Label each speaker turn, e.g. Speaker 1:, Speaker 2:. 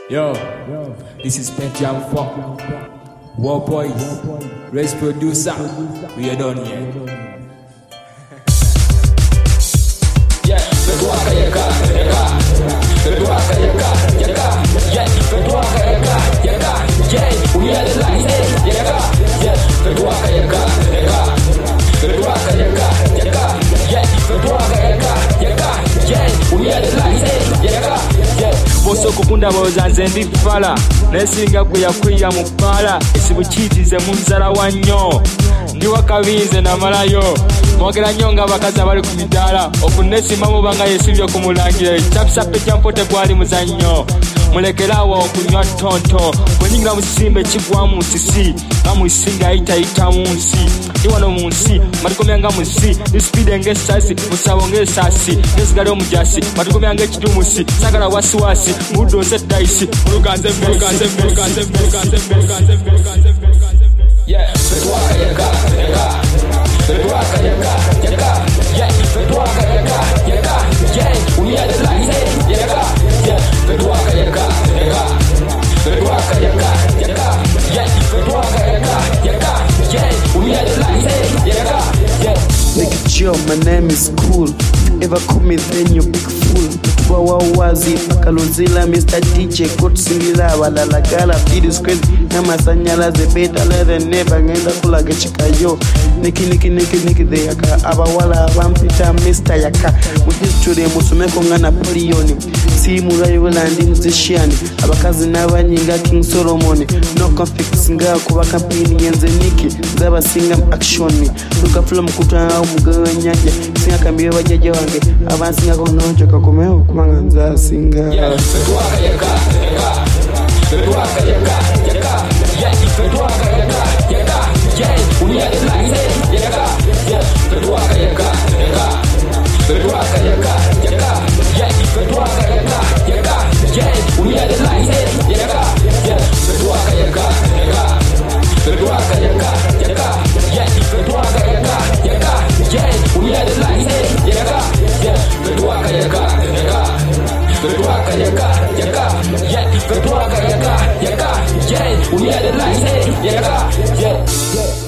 Speaker 1: Yo, this is Pet Jam 4. War Boys, race producer. We are done here.
Speaker 2: Yeah, Fedwaka yaka, Fedwaka yaka, yeah, Fedwaka yaka, yeah, we are the light, yeah, Fedwaka yaka, Fedwaka yaka, yeah, Fedwaka yaka, yeah, we are the light, yeah.
Speaker 3: Boso kukunda bozanze ndifala nesinga kuyakwiya mupala esibukitize munzala wanyo ndi wakabize na malayo mwogera nyonga bakaza bali ku midala okunesima mubanga yesibye kumulangira chapsa Pet mpote gwali muzanyo mulekerawo okunywa tonto bwenyingira musimbe kigwa mu nsisi bamusinga ita munsi ndi wano munsi matukomyanga munsi ndi speed ngesasi musabo ngesasi nesigale omujasi matukomyanga ekitumusi sagala wasiwasi mudo setaisi muluganze
Speaker 2: yeah, Fedwaka yaka, Fedwaka yaka, yeah, Fedwaka yaka, yeah, we are the light, yeah, Fedwaka yaka, Fedwaka yaka, yeah, Fedwaka yaka, yeah, we are the light, yeah.
Speaker 4: Nigga Joe, my name is cool. Ever call me then you big fool. Wawa wazi pakalozila Mr. DJ Good singila walalagala videos crazy. Nama sanyala ze beta leather never ngenda kulaga chikayo. Niki they yaka abawala abampita Mr. Yaka. With today musumeko ngana polioni. Si murayo landi musician. Abakazi n'abanyinga King Solomon. No conflicts nga kuba campaign yenze Niki. Zaba singam action me. Luka film kutana umuganyanje. Singa kambiwe bajeje wange. Abansinga konojo kakomeo kumanganza singa.
Speaker 2: Yeah, Fedwaka yaka, Fedwaka yaka, yeah, Fedwaka yaka, yeah, we are the light, yeah, Fedwaka yaka, Fedwaka yaka, yeah, Fedwaka yaka, yeah, we are the light, yeah, Fedwaka yaka, Fedwaka yaka, yeah, Fedwaka yaka, yeah, we are the light, yeah, Fedwaka yaka, Fedwaka yaka, yeah, Fedwaka yaka, yeah, we are the light, yeah.